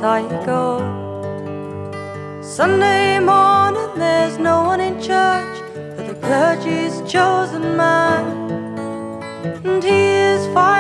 I go. Sunday morning there's no one in church, but the clergy's chosen man, and he is fine